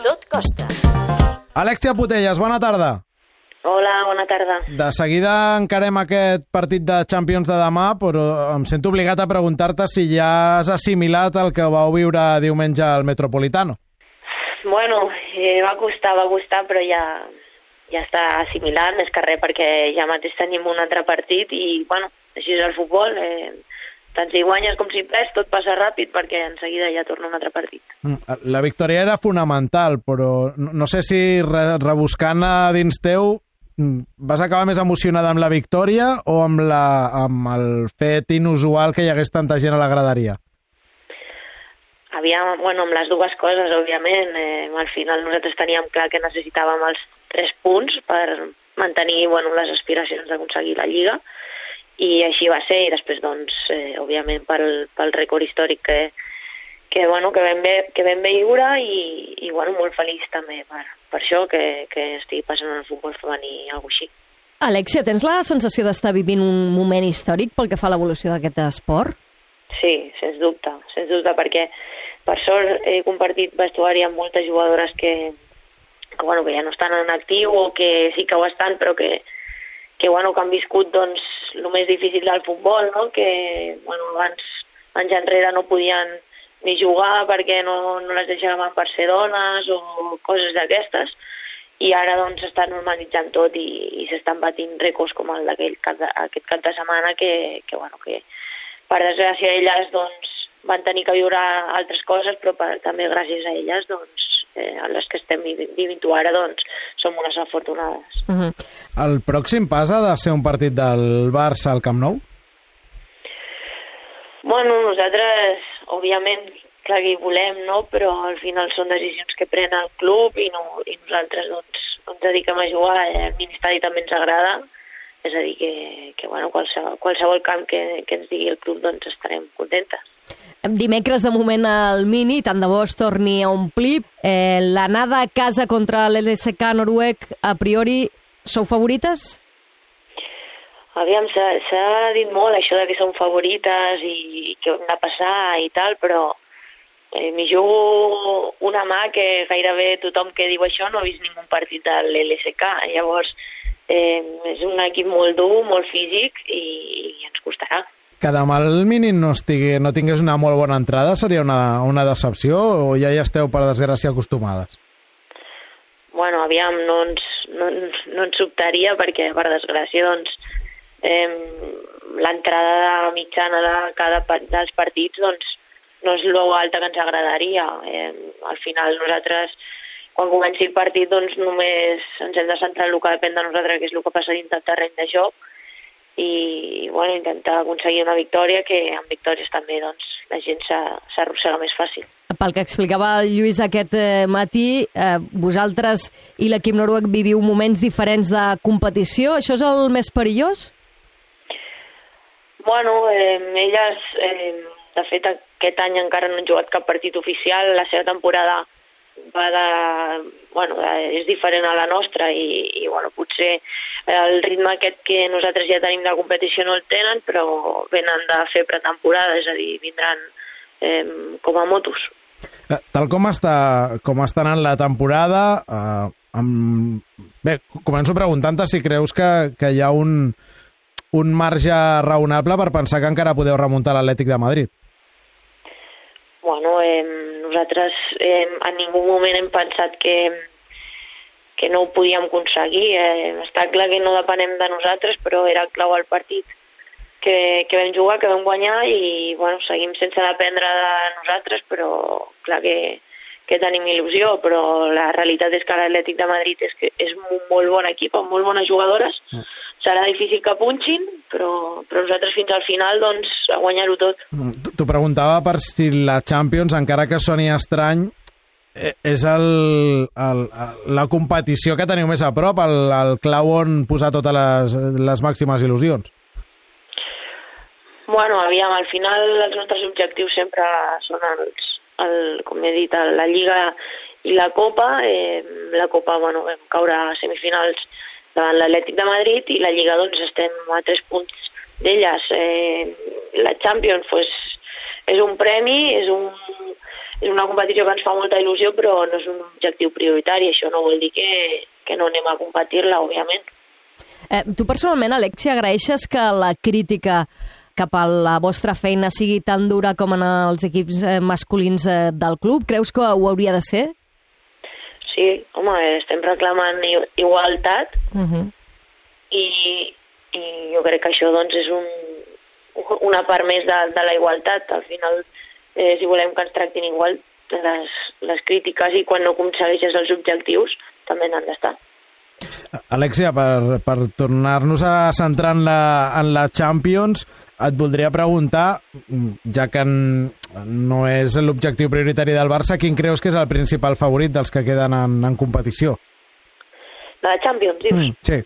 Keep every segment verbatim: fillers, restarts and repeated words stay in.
Tot costa. Alexia Putellas, bona tarda. Hola, bona tarda. De seguida encarem aquest partit de Champions de demà, però em sento obligat a preguntar-te si ja has assimilat el que vau viure diumenge al Metropolitano. Bueno, eh, va costar, va costar, però ja, ja està assimilant, més que res, perquè ja mateix tenim un altre partit i, bueno, així és el futbol. Eh, tant si guanyes com si perds, tot passa ràpid perquè en seguida ja torna un altre partit. La victòria era fonamental, però no sé si re rebuscant a dins teu vas acabar més emocionada amb la victòria o amb, la, amb el fet inusual que hi hagués tanta gent a la graderia? Aviam, bueno, amb les dues coses, òbviament. Eh, al final nosaltres teníem clar que necessitàvem els tres punts per mantenir, bueno, les aspiracions d'aconseguir la Lliga, i així va ser, i després, doncs, eh, òbviament, pel, pel rècord històric que, que, bueno, que, vam, ve, que vam viure i, i bueno, molt feliç també per, per això, que, que estigui passant en el futbol femení alguna cosa així. Alexia, tens la sensació d'estar vivint un moment històric pel que fa a l'evolució d'aquest esport? Sí, sens dubte, sens dubte, perquè per sort he compartit vestuari amb moltes jugadores que, que, bueno, que ja no estan en actiu o que sí que ho estan, però que, que, bueno, que han viscut, doncs, el més difícil del futbol, no? Que, bueno, abans, anys enrere no podien ni jugar perquè no, no les deixaven per ser dones o coses d'aquestes, i ara, doncs, s'està normalitzant tot i, i s'estan batint rècords com el d'aquell cap de, aquest cap de setmana que, que, bueno, que per desgràcia elles, doncs, van tenir que viure altres coses, però per, també gràcies a elles, doncs, eh, a les que estem vivint ara, doncs, som unes afortunades. Uh-huh. El pròxim pas ha de ser un partit del Barça al Camp Nou? Bueno, nosaltres, òbviament, clar que hi volem, no? Però al final són decisions que pren el club i, no, i nosaltres, doncs, ens dediquem a jugar. El Ministeri també ens agrada, és a dir, que, que bueno, qualsevol, qualsevol camp que, que ens digui el club, doncs estarem contentes. Dimecres, de moment, al Mini, tant de bo es torni a omplir. Eh, L'anada a casa contra l'L S K noruec, a priori, sou favorites? Aviam, s'ha dit molt això de que som favorites i que ho hem de passar i tal, però eh, m'hi jugo una mà que gairebé tothom que diu això no ha vist ningú partit de l'L S K. Llavors, eh, és un equip molt dur, molt físic i, i ens costarà. Que demà al mínim no, estigui, no tingués una molt bona entrada seria una, una decepció o ja hi esteu, per desgràcia, acostumades? Bueno, aviam, no ens, no, no ens sobtaria perquè, per desgràcia, doncs, eh, l'entrada mitjana de cada dels partits, doncs, no és lo alta que ens agradaria. Eh, al final, nosaltres, quan comenci el partit, doncs, només ens hem de centrar en el que depèn de nosaltres, que és el que passa dins del terreny de joc, i bueno, intentar aconseguir una victòria, que amb victòries també, doncs, la gent s'arrossega més fàcil. Pel que explicava el Lluís aquest eh, matí, eh, vosaltres i l'equip noruec viviu moments diferents de competició. Això és el més perillós? Bueno, eh, elles, eh, de fet, aquest any encara no han jugat cap partit oficial. La seva temporada va de, bueno, és diferent a la nostra i, i bueno, potser el ritme aquest que nosaltres ja tenim de competició no el tenen, però venen de fer pretemporada, és a dir, vindran eh, com a motos. Tal com està, com està anant la temporada, eh, amb... bé, començo preguntant-te si creus que, que hi ha un, un marge raonable per pensar que encara podeu remuntar l'Atlètic de Madrid. Bueno, eh, nosaltres eh, en ningú moment hem pensat que, que no ho podíem aconseguir. Eh, està clar que no depenem de nosaltres, però era clau el partit que, que vam jugar, que vam guanyar i bueno, seguim sense dependre de nosaltres, però clar que, que tenim il·lusió, però la realitat és que l'Atlètic de Madrid és, que és un molt bon equip, amb molt bones jugadores. Mm. Serà difícil que punxin, però, però nosaltres fins al final, doncs, a guanyar-ho tot. T'ho preguntava per si la Champions, encara que soni estrany, és el, el, la competició que teniu més a prop, el, el clau on posar totes les, les màximes il·lusions. Bueno, aviam, al final els nostres objectius sempre són els, el, com he dit, la Lliga i la Copa. Eh, la Copa, bueno, vam caure a semifinals davant l'Atlètic de Madrid i la Lliga, doncs, estem a tres punts d'elles. Eh, la Champions, pues, és un premi, és un, és una competició que ens fa molta il·lusió, però no és un objectiu prioritari. Això no vol dir que, que no anem a competir-la, òbviament. Eh, tu personalment, Alexia, agraeixes que la crítica cap a la vostra feina sigui tan dura com en els equips eh, masculins eh, del club? Creus que ho hauria de ser? Sí, home, estem reclamant igualtat Uh-huh. i, i jo crec que això doncs, és un, una part més de, de la igualtat. Al final, eh, si volem que ens tractin igual, les, les crítiques i quan no aconsegueixes els objectius també n'han d'estar. Alexia, per, per tornar-nos a centrar en la, en la Champions, et voldria preguntar, ja que en, no és l'objectiu prioritari del Barça, quin creus que és el principal favorit dels que queden en, en competició? La Champions, dius? Mm, sí.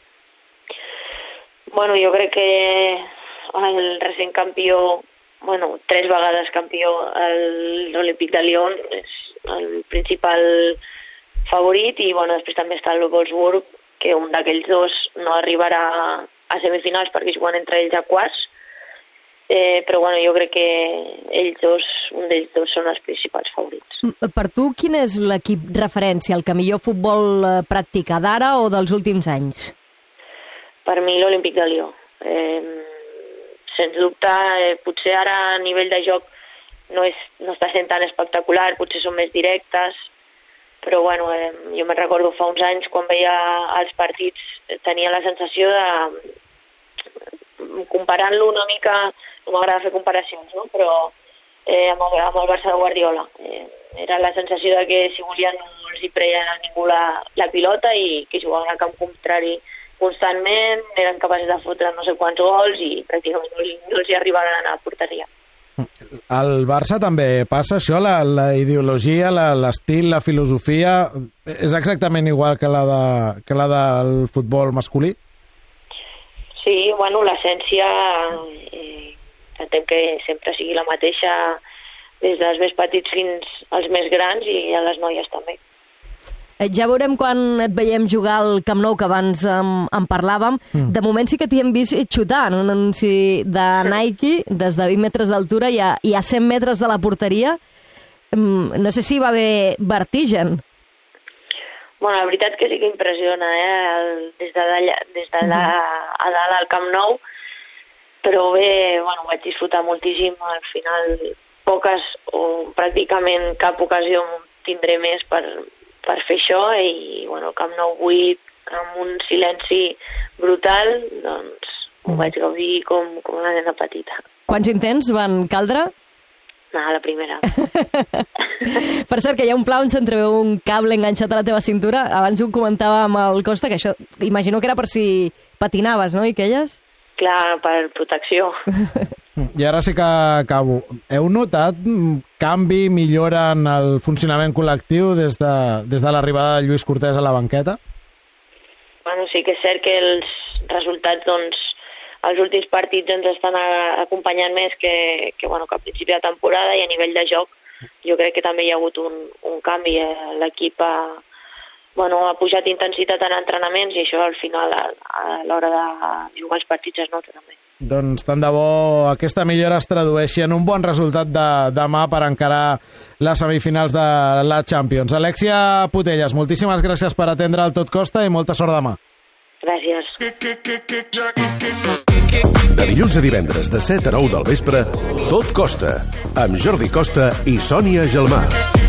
Bueno, jo crec que el recent campió, bueno, tres vegades campió, l'Olímpic de Lyon és el principal favorit i bueno, després també està el Wolfsburg, que un d'aquells dos no arribarà a semifinals perquè juguen entre ells a quarts, eh, però bueno, jo crec que ells dos, un d'ells dos són els principals favorits. Per tu, quin és l'equip referència, el que millor futbol eh, practica d'ara o dels últims anys? Per mi l'Olímpic de Lió. Eh, sens dubte, eh, potser ara a nivell de joc no, és, no està sent tan espectacular, potser són més directes, però bueno, eh, jo me'n recordo fa uns anys quan veia els partits tenia la sensació de, comparant-lo una mica, no m'agrada fer comparacions, no? Però eh, amb, el, amb el Barça de Guardiola. Eh, era la sensació de que si volien no els hi preia a ningú la, la pilota i que jugaven al camp contrari constantment, eren capaços de fotre no sé quants gols i pràcticament no, no els hi arribaven a anar a porteria. Al Barça també passa això, la, la ideologia, la, l'estil, la filosofia, és exactament igual que la, de, que la del futbol masculí? Sí, bueno, l'essència eh, intentem que sempre sigui la mateixa des dels més petits fins als més grans i a les noies també. Ja veurem quan et veiem jugar al Camp Nou, que abans en, en parlàvem. Mm. De moment sí que t'hi hem vist xutar en un anunci de Nike, des de vint metres d'altura i a, i a cent metres de la porteria. No sé si va haver vertigen. Bueno, la veritat que sí que impressiona, eh? El, des de, d'allà, des de la, a dalt al Camp Nou, però bé, bueno, vaig disfrutar moltíssim. Al final, poques o pràcticament cap ocasió tindré més per per fer això i, bueno, Camp Nou buit, amb un silenci brutal, doncs ho vaig gaudir com, com una nena petita. Quants intents van caldre? No, la primera. Per cert, que hi ha un pla on s'entreveu un cable enganxat a la teva cintura. Abans ho comentava amb el Costa, que això, imagino que era per si patinaves, no, i aquelles? Clar, per protecció. I ara sí que acabo. Heu notat canvi, millora en el funcionament col·lectiu des de, des de l'arribada de Lluís Cortés a la banqueta? Bueno, sí que és cert que els resultats, doncs, els últims partits ens estan acompanyant més que, que, bueno, que a principi de temporada i a nivell de joc jo crec que també hi ha hagut un, un canvi. L'equip ha, bueno, ha pujat intensitat en entrenaments i això al final a, a l'hora de jugar els partits es nota també. Doncs tant de bo aquesta millora es tradueixi en un bon resultat de demà per encarar les semifinals de la Champions. Alexia Putellas, moltíssimes gràcies per atendre el Tot Costa i molta sort demà. Gràcies. De dilluns a divendres de set a nou del vespre, Tot Costa, amb Jordi Costa i Sònia Gelmà.